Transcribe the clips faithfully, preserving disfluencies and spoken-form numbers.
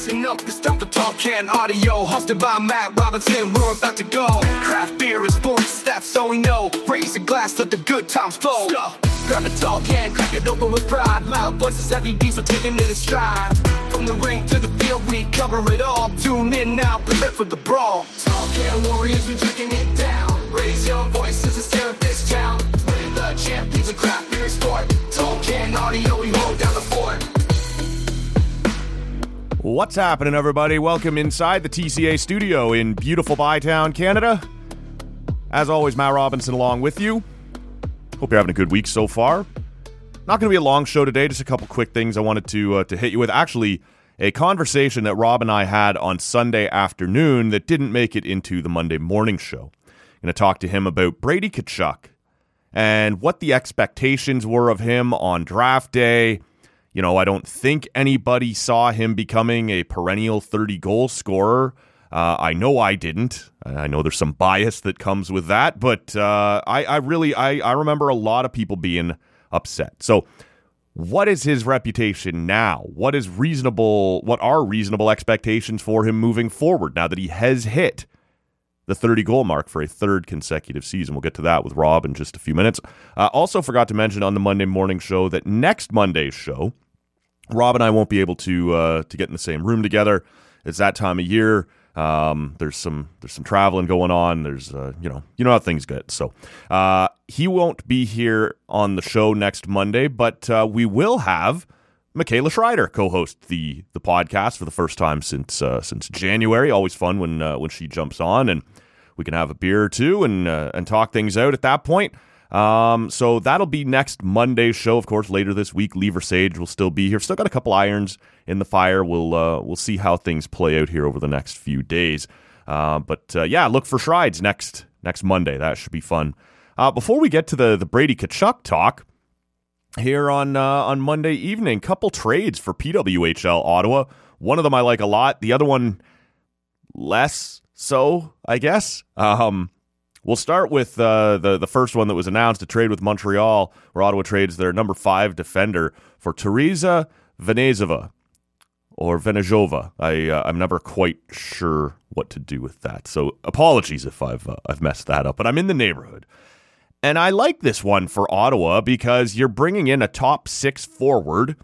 Listen up, it's time for Talk Can Audio, hosted by Matt Robinson. We're about to go. Craft beer and sports, that's all we know. Raise a glass, let the good times flow. Grab a tall can, crack it open with pride. Loud voices, heavy beats, we're taking it in stride. From the ring to the field, we cover it all. Tune in now, prepare for the brawl. Tall Can Warriors, we're drinking it down. Raise your voices and stare at this town. We're the champions of craft beer and sport. Tall Can Audio, we hold down the fort. What's happening, everybody? Welcome inside the T C A studio in beautiful Bytown, Canada. As always, Matt Robinson along with you. Hope you're having a good week so far. Not going to be a long show today, just a couple quick things I wanted to uh, to hit you with. Actually, a conversation that Rob and I had on Sunday afternoon that didn't make it into the Monday morning show. I'm going to talk to him about Brady Tkachuk and what the expectations were of him on draft day. You know, I don't think anybody saw him becoming a perennial thirty-goal scorer. Uh, I know I didn't. I know there's some bias that comes with that, but uh, I, I really, I, I remember a lot of people being upset. So what is his reputation now? What is reasonable, what are reasonable expectations for him moving forward now that he has hit the thirty-goal mark for a third consecutive season? We'll get to that with Rob in just a few minutes. Uh, also forgot to mention on the Monday morning show that next Monday's show, Rob and I won't be able to uh, to get in the same room together. It's that time of year. Um, there's some there's some traveling going on. There's uh, you know you know how things get. So uh, he won't be here on the show next Monday, but uh, we will have Michaela Schreider co-host the the podcast for the first time since uh, since January. Always fun when uh, when she jumps on, and we can have a beer or two and uh, and talk things out at that point. Um, so that'll be next Monday's show. Of course, later this week, Lever Sage will still be here. Still got a couple irons in the fire. We'll uh, we'll see how things play out here over the next few days. Uh, but uh, yeah, look for Schreids next next Monday. That should be fun. Uh, before we get to the the Brady Tkachuk talk here on uh, on Monday evening, couple trades for P W H L Ottawa. One of them I like a lot. The other one less so, I guess. Um, We'll start with uh, the, the first one that was announced, a trade with Montreal, where Ottawa trades their number five defender for Teresa Venezova, or Venezova. I, uh, I'm never quite sure what to do with that, so apologies if I've, uh, I've messed that up, but I'm in the neighborhood. And I like this one for Ottawa because you're bringing in a top six forward,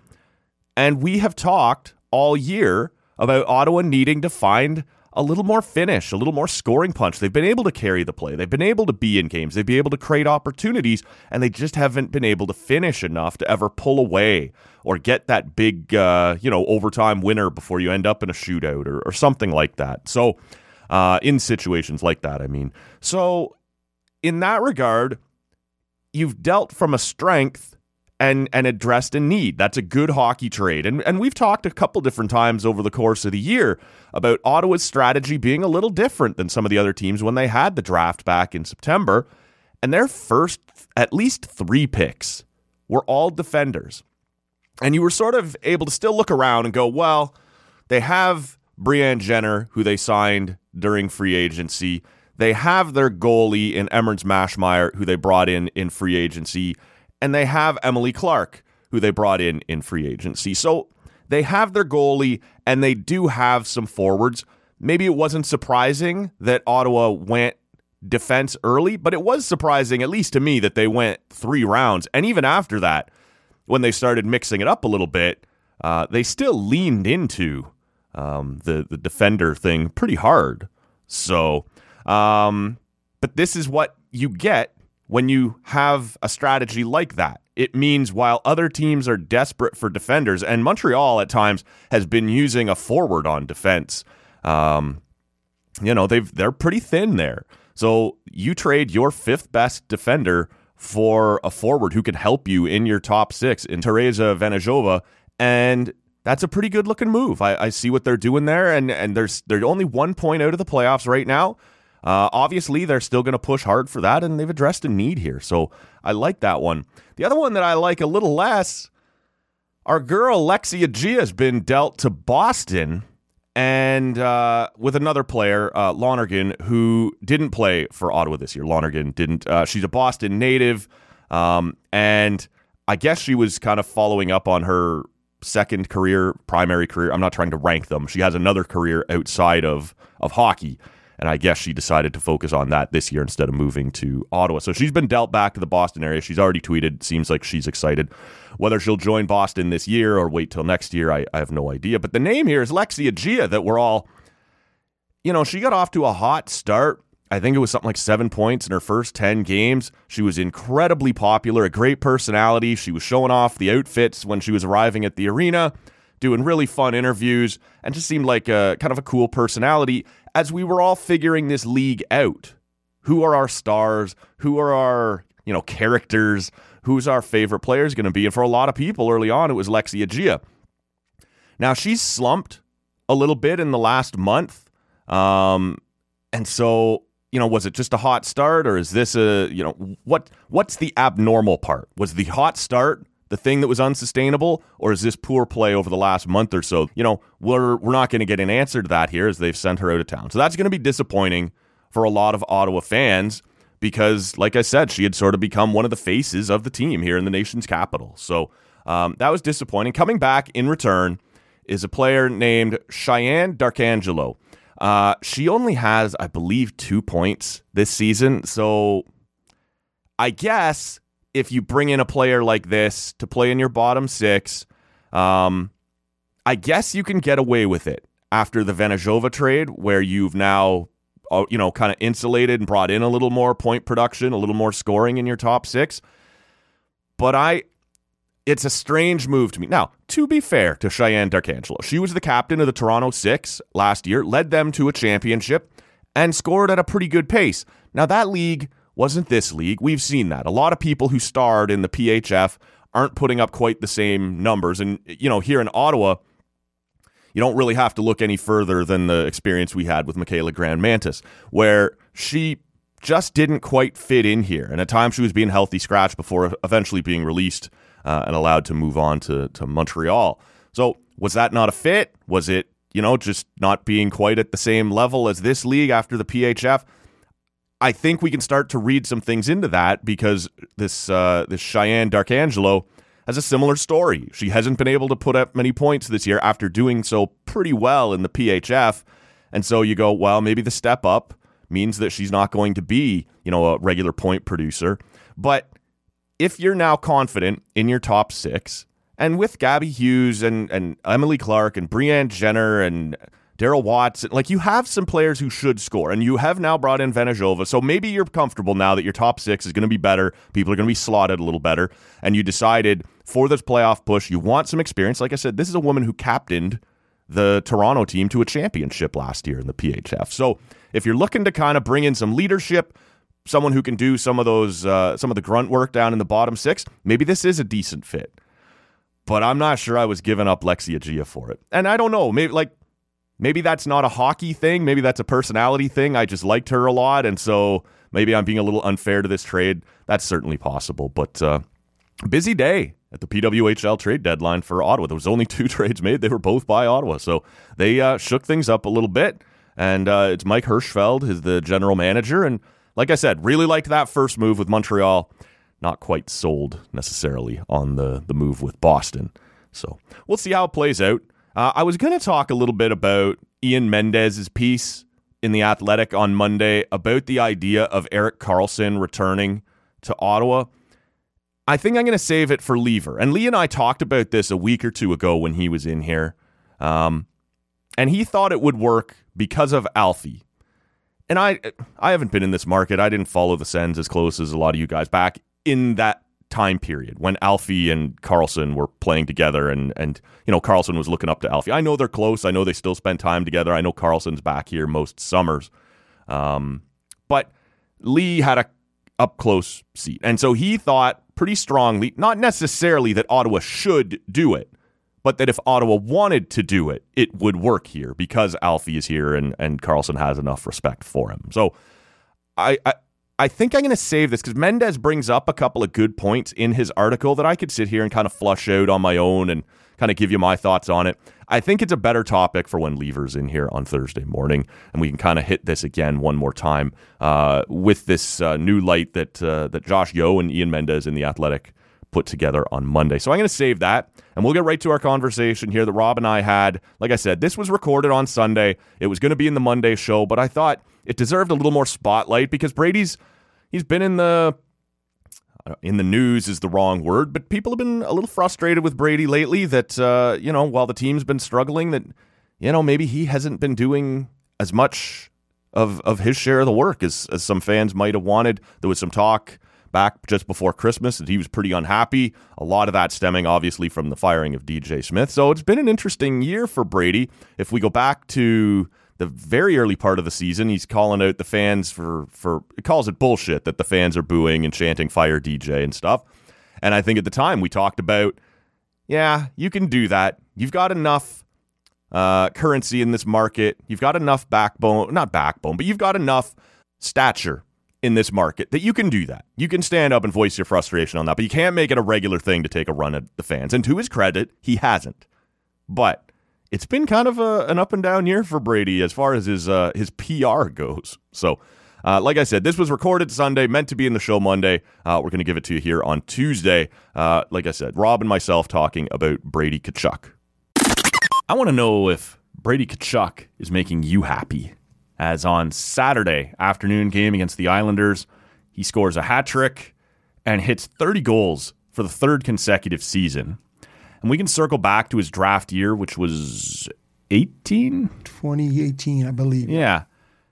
and we have talked all year about Ottawa needing to find a little more finish, a little more scoring punch. They've been able to carry the play. They've been able to be in games. They've been able to create opportunities, and they just haven't been able to finish enough to ever pull away or get that big, uh, you know, overtime winner before you end up in a shootout or, or something like that. So, uh, in situations like that, I mean. So, in that regard, you've dealt from a strength and and addressed a need. That's a good hockey trade. And and we've talked a couple different times over the course of the year about Ottawa's strategy being a little different than some of the other teams when they had the draft back in September. And their first at least three picks were all defenders. And you were sort of able to still look around and go, well, they have Brianne Jenner, who they signed during free agency. They have their goalie in Emmerns Mashmeyer, who they brought in in free agency. And they have Emily Clark, who they brought in in free agency. So they have their goalie, and they do have some forwards. Maybe it wasn't surprising that Ottawa went defense early, but it was surprising, at least to me, that they went three rounds. And even after that, when they started mixing it up a little bit, uh, they still leaned into um, the, the defender thing pretty hard. So, um, but this is what you get when you have a strategy like that. It means while other teams are desperate for defenders, and Montreal at times has been using a forward on defense, um, you know, they've, they're pretty thin there. So you trade your fifth best defender for a forward who can help you in your top six in Teresa Venezova, and that's a pretty good looking move. I, I see what they're doing there, and, and there's they're only one point out of the playoffs right now. Uh, obviously, they're still going to push hard for that, and they've addressed a need here. So I like that one. The other one that I like a little less, our girl Lexia G has been dealt to Boston, and uh, with another player, uh, Lonergan, who didn't play for Ottawa this year. Lonergan didn't. Uh, she's a Boston native, um, and I guess she was kind of following up on her second career, primary career. I'm not trying to rank them. She has another career outside of, of hockey. And I guess she decided to focus on that this year instead of moving to Ottawa. So she's been dealt back to the Boston area. She's already tweeted. Seems like she's excited. Whether she'll join Boston this year or wait till next year, I, I have no idea. But the name here is Lexi Agia that we're all, you know, she got off to a hot start. I think it was something like seven points in her first ten games. She was incredibly popular, a great personality. She was showing off the outfits when she was arriving at the arena, doing really fun interviews, and just seemed like a kind of a cool personality as we were all figuring this league out. Who are our stars? Who are our, you know, characters? Who's our favorite players going to be? And for a lot of people early on, it was Lexi Agia. Now, she's slumped a little bit in the last month. Um, and so, you know, was it just a hot start, or is this a, you know, what what's the abnormal part? Was the hot start the thing that was unsustainable, or is this poor play over the last month or so? You know, we're we're not going to get an answer to that here as they've sent her out of town. So that's going to be disappointing for a lot of Ottawa fans because, like I said, she had sort of become one of the faces of the team here in the nation's capital. So um, that was disappointing. Coming back in return is a player named Cheyenne Darkangelo. Uh, she only has, I believe, two points this season. So I guess if you bring in a player like this to play in your bottom six, um, I guess you can get away with it after the Venezhova trade, where you've now, uh, you know, kind of insulated and brought in a little more point production, a little more scoring in your top six. But I, it's a strange move to me. Now, to be fair to Cheyenne Darkangelo, she was the captain of the Toronto Six last year, led them to a championship, and scored at a pretty good pace. Now, that league wasn't this league. We've seen that. A lot of people who starred in the P H F aren't putting up quite the same numbers. And, you know, here in Ottawa, you don't really have to look any further than the experience we had with Michaela Grandmantis, where she just didn't quite fit in here. And at times she was being healthy scratch before eventually being released uh, and allowed to move on to, to Montreal. So was that not a fit? Was it, you know, just not being quite at the same level as this league after the P H F? I think we can start to read some things into that because this uh, this Cheyenne Darkangelo has a similar story. She hasn't been able to put up many points this year after doing so pretty well in the P H F. And so you go, well, maybe the step up means that she's not going to be, you know, a regular point producer. But if you're now confident in your top six, and with Gabby Hughes and, and Emily Clark and Brianne Jenner and Daryl Watson, like, you have some players who should score, and you have now brought in Venezhova, so maybe you're comfortable now that your top six is going to be better, people are going to be slotted a little better, and you decided for this playoff push, you want some experience. Like I said, this is a woman who captained the Toronto team to a championship last year in the P H F. So if you're looking to kind of bring in some leadership, someone who can do some of those, uh, some of the grunt work down in the bottom six, maybe this is a decent fit. But I'm not sure I was giving up Lexi Agia for it. And I don't know, maybe like, Maybe that's not a hockey thing. Maybe that's a personality thing. I just liked her a lot, and so maybe I'm being a little unfair to this trade. That's certainly possible. But uh, busy day at the P W H L trade deadline for Ottawa. There was only two trades made. They were both by Ottawa. So they uh, shook things up a little bit. And uh, it's Mike Hirschfeld, who's the general manager. And like I said, really liked that first move with Montreal. Not quite sold necessarily on the, the move with Boston. So we'll see how it plays out. Uh, I was going to talk a little bit about Ian Mendez's piece in The Athletic on Monday about the idea of Erik Karlsson returning to Ottawa. I think I'm going to save it for Lever. And Lee and I talked about this a week or two ago when he was in here. Um, and he thought it would work because of Alfie. And I I haven't been in this market. I didn't follow the Sens as close as a lot of you guys back in that time period when Alfie and Karlsson were playing together, and and you know, Karlsson was looking up to Alfie. I know they're close. I know they still spend time together. I know Karlsson's back here most summers. Um, but Lee had a up close seat. And so he thought pretty strongly, not necessarily that Ottawa should do it, but that if Ottawa wanted to do it, it would work here because Alfie is here and, and Karlsson has enough respect for him. So I, I I think I'm going to save this because Mendez brings up a couple of good points in his article that I could sit here and kind of flush out on my own and kind of give you my thoughts on it. I think it's a better topic for when Lever's in here on Thursday morning, and we can kind of hit this again one more time uh, with this uh, new light that uh, that Josh Yeo and Ian Mendez in The Athletic put together on Monday. So I'm going to save that, and we'll get right to our conversation here that Rob and I had. Like I said, this was recorded on Sunday. It was going to be in the Monday show, but I thought it deserved a little more spotlight because Brady's he's been in the in the news is the wrong word, but people have been a little frustrated with Brady lately that, uh, you know, while the team's been struggling, that, you know, maybe he hasn't been doing as much of of his share of the work as, as some fans might have wanted. There was some talk back just before Christmas that he was pretty unhappy. A lot of that stemming, obviously, from the firing of D J Smith. So it's been an interesting year for Brady. If we go back to the very early part of the season, he's calling out the fans for, for he calls it bullshit that the fans are booing and chanting fire D J and stuff. And I think at the time we talked about, yeah, you can do that. You've got enough uh, currency in this market. You've got enough backbone, not backbone, but you've got enough stature in this market that you can do that. You can stand up and voice your frustration on that, but you can't make it a regular thing to take a run at the fans. And to his credit, he hasn't. But it's been kind of a, an up and down year for Brady as far as his uh, his P R goes. So, uh, like I said, this was recorded Sunday, meant to be in the show Monday. Uh, we're going to give it to you here on Tuesday. Uh, like I said, Rob and myself talking about Brady Tkachuk. I want to know if Brady Tkachuk is making you happy. As on Saturday afternoon game against the Islanders, he scores a hat trick and hits thirty goals for the third consecutive season. And we can circle back to his draft year, which was eighteen? twenty eighteen, I believe. Yeah.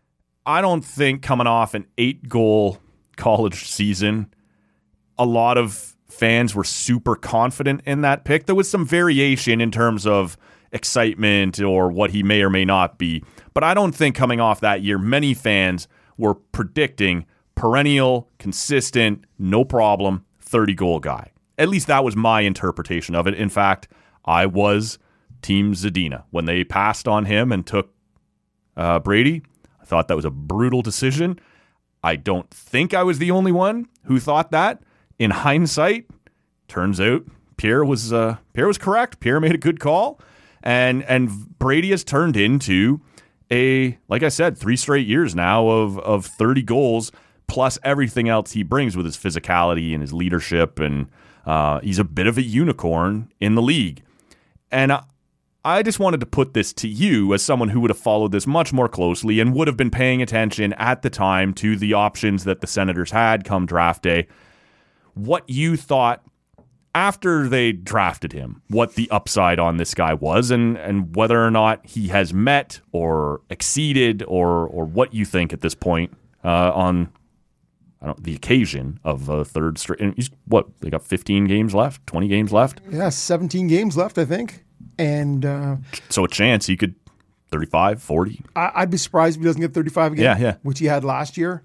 I don't think coming off an eight-goal college season, a lot of fans were super confident in that pick. There was some variation in terms of excitement or what he may or may not be. But I don't think coming off that year, many fans were predicting perennial, consistent, no problem, thirty-goal guy. At least that was my interpretation of it. In fact, I was Team Zadina. When they passed on him and took uh, Brady, I thought that was a brutal decision. I don't think I was the only one who thought that. In hindsight, turns out Pierre was uh, Pierre was correct. Pierre made a good call. And and Brady has turned into a, like I said, three straight years now of of thirty goals, plus everything else he brings with his physicality and his leadership, and uh, he's a bit of a unicorn in the league. And I, I just wanted to put this to you as someone who would have followed this much more closely and would have been paying attention at the time to the options that the Senators had come draft day. What you thought after they drafted him, what the upside on this guy was, and, and whether or not he has met or exceeded, or or what you think at this point uh, on I don't the occasion of a third straight. And he's, what, they got fifteen games left, twenty games left? Yeah, seventeen games left, I think. And uh, so a chance he could thirty-five, forty. I, I'd be surprised if he doesn't get thirty-five again, yeah, yeah. which he had last year.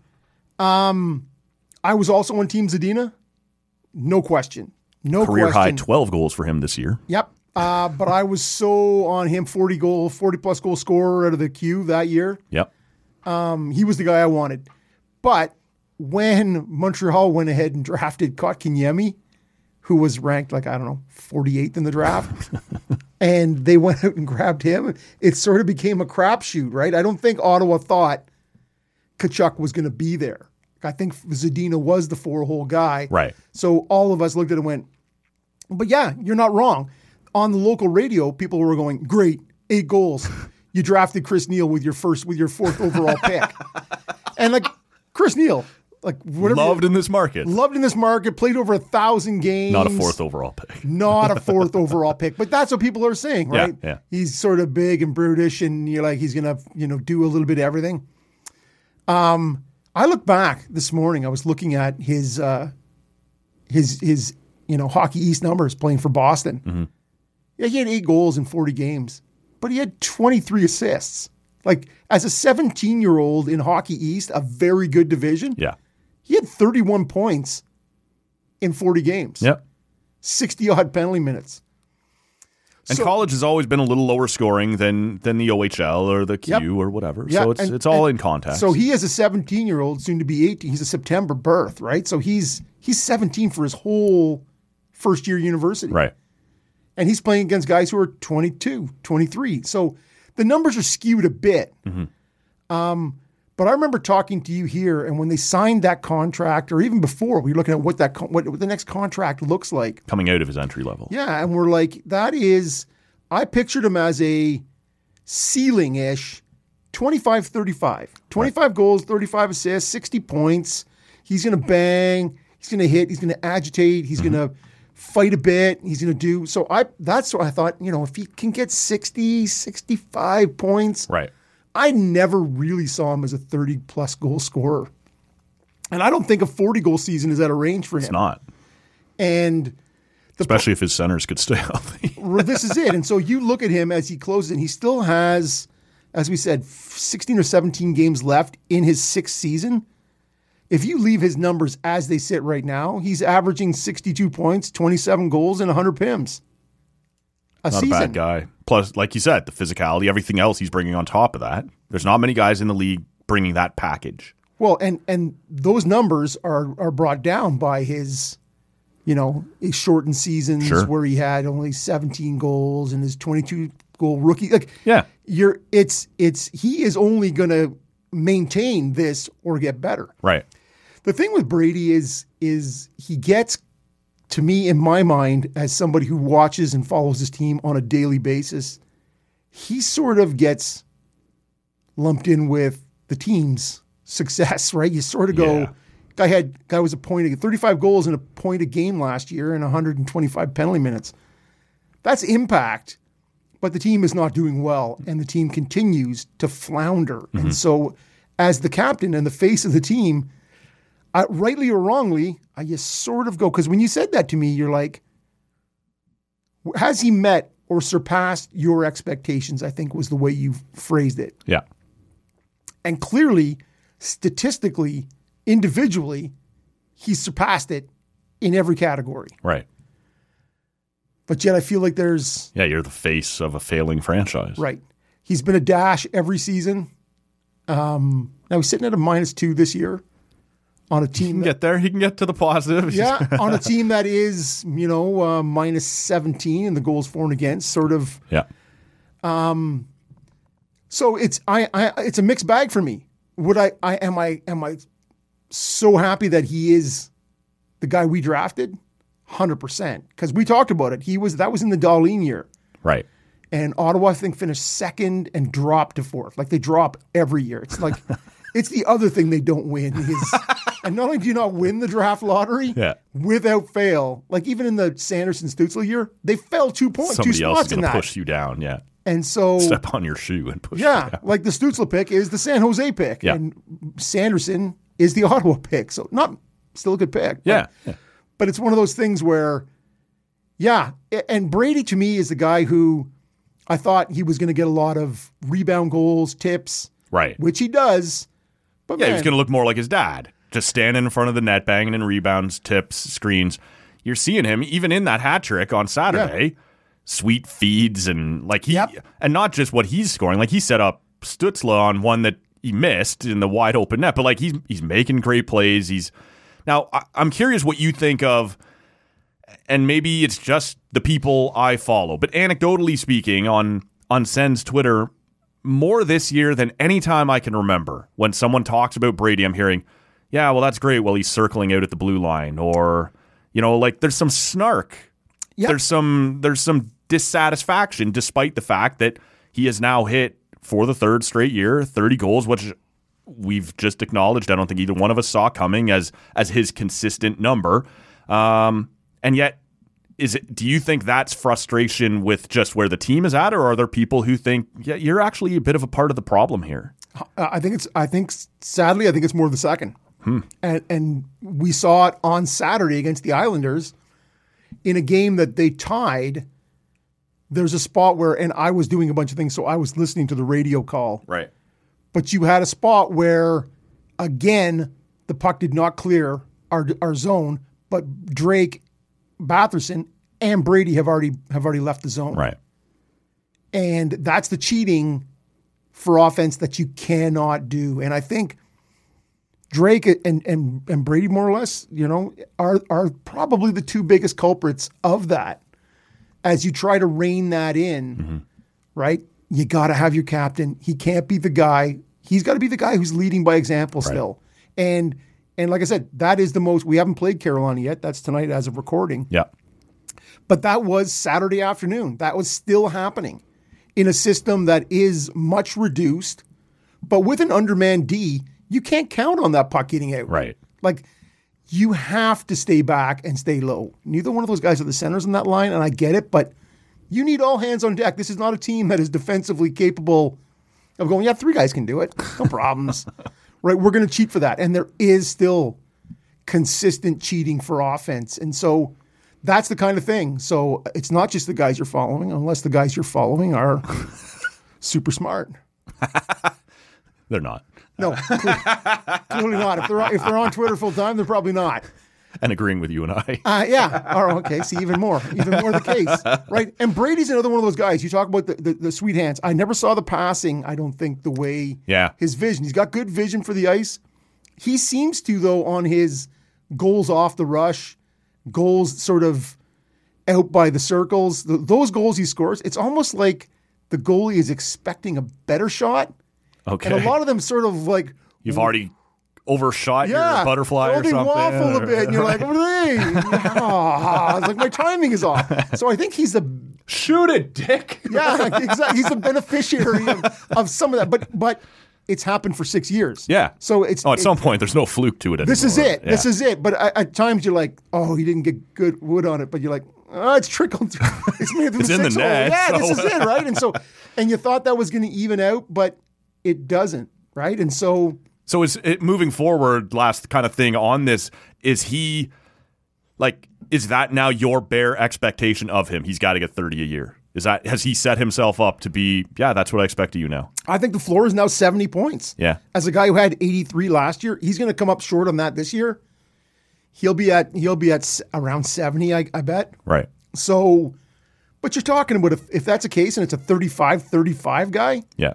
Um, I was also on Team Zadina. No question. No Career question. high twelve goals for him this year. Yep. Uh, but I was so on him, forty goal, forty plus goal scorer out of the queue that year. Yep. Um, he was the guy I wanted. But when Montreal went ahead and drafted Kotkaniemi, who was ranked like, I don't know, forty-eighth in the draft, and they went out and grabbed him, it sort of became a crapshoot, right? I don't think Ottawa thought Tkachuk was going to be there. I think Zadina was the four-hole guy. Right. So all of us looked at it and went, but yeah, you're not wrong. On the local radio, people were going, great, eight goals. You drafted Chris Neil with your first, with your fourth overall pick. And like Chris Neil, like whatever. Loved in this market. Loved in this market, played over a thousand games. Not a fourth overall pick. Not a fourth overall pick. But that's what people are saying, right? Yeah, yeah. He's sort of big and brutish, and you're like, he's going to, you know, do a little bit of everything. Um, I look back this morning, I was looking at his, uh, his, his, you know, Hockey East numbers playing for Boston. Mm-hmm. Yeah, he had eight goals in forty games, but he had twenty-three assists. Like, as a seventeen-year-old in Hockey East, a very good division, yeah, he had thirty-one points in forty games. Yep. sixty-odd penalty minutes. And So- college has always been a little lower scoring than than the O H L or the Q Yep. or whatever. Yeah, so it's and- it's all and in context. So he is a seventeen-year-old, soon to be eighteen. He's a September birth, right? So he's he's seventeen for his whole first-year university. right. And he's playing against guys who are twenty-two, twenty-three. So the numbers are skewed a bit. Mm-hmm. Um, But I remember talking to you here, and when they signed that contract, or even before, we were looking at what that con- what, what the next contract looks like. Coming out of his entry level. Yeah, and we're like, that is, I pictured him as a ceiling-ish twenty-five thirty-five. twenty-five right. goals, thirty-five assists, sixty points. He's going to bang. He's going to hit. He's going to agitate. He's mm-hmm. going to fight a bit. He's going to do. So I. that's what I thought, you know, if he can get sixty, sixty-five points. Right. I never really saw him as a thirty-plus goal scorer. And I don't think a forty-goal season is out of range for him. It's not. And especially if his centers could stay healthy. This is it. And so you look at him as he closes, and he still has, as we said, sixteen or seventeen games left in his sixth season. If you leave his numbers as they sit right now, he's averaging sixty-two points, twenty-seven goals, and one hundred P I Ms. A not season. a bad guy. Plus, like you said, the physicality, everything else he's bringing on top of that. There's not many guys in the league bringing that package. Well, and and those numbers are are brought down by his, you know, his shortened seasons sure. where he had only seventeen goals and his twenty-two goal rookie. Like, yeah, you're it's it's he is only going to maintain this or get better. Right. The thing with Brady is is he gets, to me, in my mind, as somebody who watches and follows his team on a daily basis, he sort of gets lumped in with the team's success, right? You sort of go, yeah. guy had guy was a point, thirty-five goals and a point a game last year and one hundred twenty-five penalty minutes. That's impact, but the team is not doing well, and the team continues to flounder. Mm-hmm. And so, as the captain and the face of the team, Uh, rightly or wrongly, I just sort of go, because when you said that to me, you're like, has he met or surpassed your expectations, I think was the way you phrased it. Yeah. And clearly, statistically, individually, he's surpassed it in every category. Right. But yet I feel like there's... Yeah, you're the face of a failing franchise. Right. He's been a dash every season. Um, now he's sitting at a minus two this year. On a team he can that, get there. He can get to the positives. Yeah, on a team that is, you know, uh, minus seventeen in the goals for and against, sort of. Yeah. Um. So it's I, I it's a mixed bag for me. Would I I am I am I so happy that he is the guy we drafted? one hundred percent. Because we talked about it. He was that was in the Dahlin year. Right. And Ottawa, I think, finished second and dropped to fourth. Like they drop every year. It's like it's the other thing they don't win is. And not only do you not win the draft lottery, yeah. without fail, like even in the Sanderson Stützle year, they fell two points, Somebody two else spots is in going to that. push you down, yeah. And so step on your shoe and push. Yeah, you down. like the Stützle pick is the San Jose pick, yeah. and Sanderson is the Ottawa pick. So not still a good pick. Yeah. But, yeah. but it's one of those things where, yeah, and Brady to me is the guy who I thought he was going to get a lot of rebound goals, tips, right, which he does. But yeah, man, he was going to look more like his dad. Just standing in front of the net, banging in rebounds, tips, screens. You're seeing him even in that hat trick on Saturday. Yeah. Sweet feeds and like he, yep. and not just what he's scoring. Like he set up Stützle on one that he missed in the wide open net, but like he's he's making great plays. He's now. I, I'm curious what you think of, and maybe it's just the people I follow, but anecdotally speaking, on on Sen's Twitter, more this year than any time I can remember. When someone talks about Brady, I'm hearing, yeah, well, that's great. Well, he's circling out at the blue line, or, you know, like there's some snark. Yep. There's some there's some dissatisfaction, despite the fact that he has now hit for the third straight year thirty goals, which we've just acknowledged. I don't think either one of us saw coming as as his consistent number. Um, and yet, is it? Do you think that's frustration with just where the team is at, or are there people who think, yeah, you're actually a bit of a part of the problem here? Uh, I think it's. I think sadly, I think it's more the second. Hmm. And, and we saw it on Saturday against the Islanders in a game that they tied. There's a spot where, and I was doing a bunch of things, so I was listening to the radio call. Right. But you had a spot where, again, the puck did not clear our our zone, but Drake, Batherson, and Brady have already have already left the zone. Right. And that's the cheating for offense that you cannot do. And I think Drake and, and, and Brady, more or less, you know, are are probably the two biggest culprits of that. As you try to rein that in, mm-hmm. right? You got to have your captain. He can't be the guy He's got to be the guy who's leading by example still. And and like I said, that is the most. We haven't played Carolina yet. That's tonight as of recording. Yeah. But that was Saturday afternoon. That was still happening in a system that is much reduced. But with an undermanned D, you can't count on that puck getting out. Right. Like, you have to stay back and stay low. Neither one of those guys are the centers in that line, and I get it, but you need all hands on deck. This is not a team that is defensively capable of going, yeah, three guys can do it. No problems. Right? We're going to cheat for that. And there is still consistent cheating for offense. And so that's the kind of thing. So it's not just the guys you're following, unless the guys you're following are super smart. They're not. No, clearly, clearly not. If they're, if they're on Twitter full time, they're probably not. And agreeing with you and I. Uh, yeah. Oh, okay. See, even more. Even more the case. Right? And Brady's another one of those guys. You talk about the, the, the sweet hands. I never saw the passing, I don't think, the way yeah. his vision. He's got good vision for the ice. He seems to, though, on his goals off the rush, goals sort of out by the circles, the, those goals he scores, it's almost like the goalie is expecting a better shot. Okay. And a lot of them sort of like... You've already overshot yeah, your butterfly or or they something. waffle or... a bit, and you're like, what are they? Oh, it's like my timing is off. So I think he's the shoot it, dick. Yeah, exactly. He's the beneficiary of, of some of that. But but it's happened for six years. Yeah. So it's oh, at it, some point there's no fluke to it anymore. This is it. Yeah. This is it. But at, at times you're like, oh, he didn't get good wood on it. But you're like, oh, it's trickled through. It's made through it's the in six the hole. net. Yeah, so. this is it, right? And so, and you thought that was going to even out, but it doesn't, right? And so. So is it moving forward, last kind of thing on this, is he, like, is that now your bare expectation of him? He's got to get thirty a year. Is that, has he set himself up to be, yeah, that's what I expect of you now? I think the floor is now seventy points. Yeah. As a guy who had eighty-three last year, he's going to come up short on that this year. He'll be at, he'll be at around seventy, I, I bet. Right. So, but you're talking about if, if that's the case and it's a thirty-five thirty-five guy. Yeah.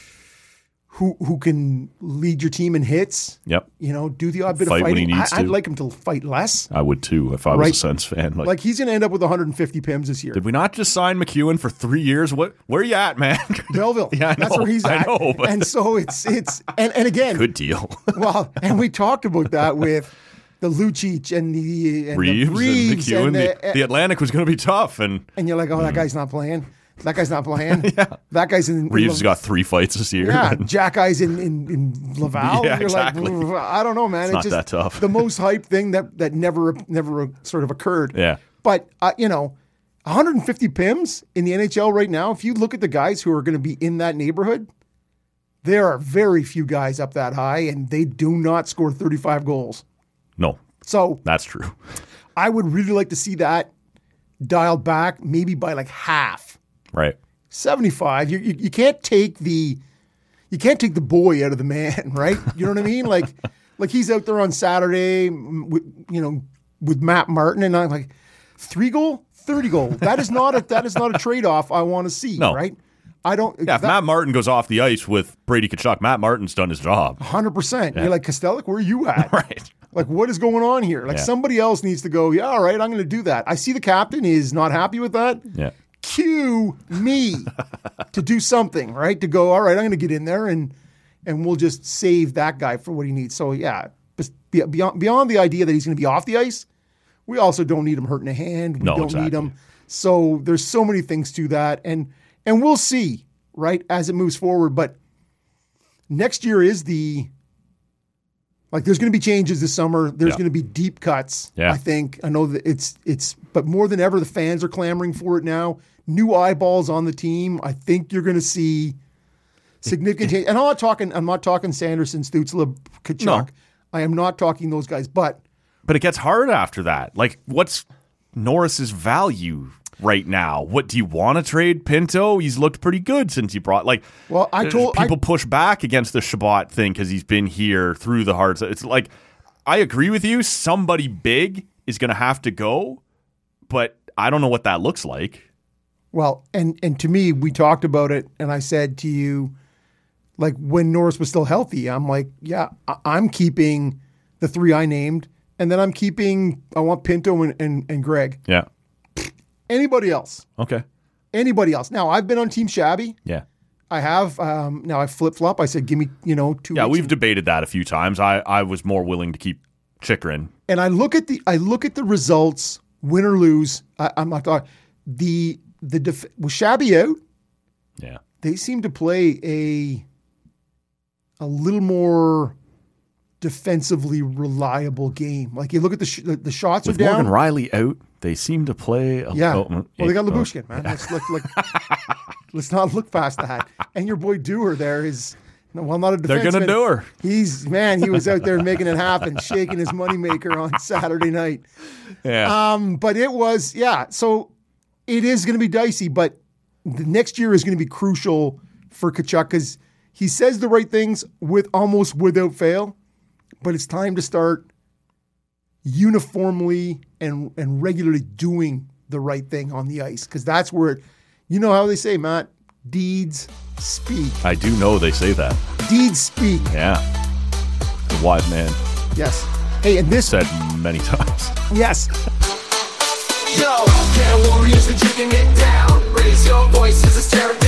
Who who can lead your team in hits? Yep. You know, do the odd bit Fight of fighting. when he needs I, I'd to. like him to fight less. I would too if I was Right. a Sens fan. Like, Like he's going to end up with one hundred fifty P I Ms this year. did we not just sign McEwen for three years? What? Where are you at, man? Belleville. Yeah, I That's know. where he's I at. know, but- And so it's it's and, and again, Good deal. well, and we talked about that with the Lucic and the and Reeves, the Reeves and McEwen. and the, the, the Atlantic was going to be tough, and and you're like, oh, that guy's not playing. That guy's not playing. yeah. That guy's in. Reeves in has got three fights this year. Yeah, and- Jack Guy's in, in, in Laval. Yeah, and you're exactly. like, I don't know, man. It's not that tough. The most hype thing that, that never never sort of occurred. Yeah. But, uh, you know, one hundred fifty P I Ms in the N H L right now, if you look at the guys who are going to be in that neighborhood, there are very few guys up that high, and they do not score thirty-five goals. no, So that's true. I would really like to see that dialed back maybe by like half. Right. seventy-five. You, you you can't take the you can't take the boy out of the man, right? You know what I mean? Like like he's out there on Saturday, with, you know, with Matt Martin, and I'm like, three goal, thirty goal. That is not a that is not a trade off I want to see, No. right? I don't. Yeah, if Matt Martin goes off the ice with Brady Tkachuk, Matt Martin's done his job. one hundred percent. You're like, Kostelic, where are you at? Right. Like, what is going on here? Like, Yeah. somebody else needs to go, yeah, all right, I'm going to do that. I see the captain is not happy with that. Yeah. Cue me to do something, right? To go, all right, I'm going to get in there and and we'll just save that guy for what he needs. So, yeah, bes- be- beyond, beyond the idea that he's going to be off the ice, we also don't need him hurting a hand. We No, don't exactly. need him. So there's so many things to that. And and we'll see, right, as it moves forward. But next year is the, like, there's going to be changes this summer. There's Yeah. going to be deep cuts, Yeah. I think. I know that it's, it's, but more than ever, the fans are clamoring for it now. New eyeballs on the team. I think you're going to see significant change. And I'm not talking, I'm not talking Sanderson, Stützle, Kachuk. No. I am not talking those guys, but But it gets hard after that. Like, what's Norris's value right now? What do you want to trade Pinto? He's looked pretty good since he brought. Like, Well, I uh, told- people I- push back against the Shabbat thing because he's been here through the hard. It's like, I agree with you. Somebody big is going to have to go, but I don't know what that looks like. Well, and and to me, we talked about it, and I said to you, like, when Norris was still healthy, I'm like, yeah, I- I'm keeping the three I named, and then I'm keeping, I want Pinto and, and, and Greg. Yeah. Anybody else? Okay. Anybody else? Now, I've been on Team Shabby. Yeah. I have. Um, now I flip flop. I said, give me, you know, two. Yeah, weeks we've and, debated that a few times. I, I was more willing to keep Chychrun. and I look at the I look at the results, win or lose. I, I'm not talking the the def, was Shabby out. Yeah. They seem to play a a little more defensively reliable game. Like you look at the sh- the, the shots With are down. Morgan Riley out, they seem to play. A, Yeah. oh, well, they got oh, Lyubushkin, man. Let's look like let's not look past that. And your boy Dewar there is well, not a defenseman. They're gonna do her. He's man. He was out there making it happen, shaking his moneymaker on Saturday night. Yeah. Um, but it was yeah. So it is going to be dicey, but the next year is going to be crucial for Tkachuk because he says the right things with almost without fail. But it's time to start uniformly and and regularly doing the right thing on the ice because that's where it, you know how they say, Matt, deeds speak. I do know they say that. Deeds speak. Yeah. The wise man Yes. Hey, and this said many times. yes. Yo, Canada Warriors are taking it down. Raise your voices, it's tearing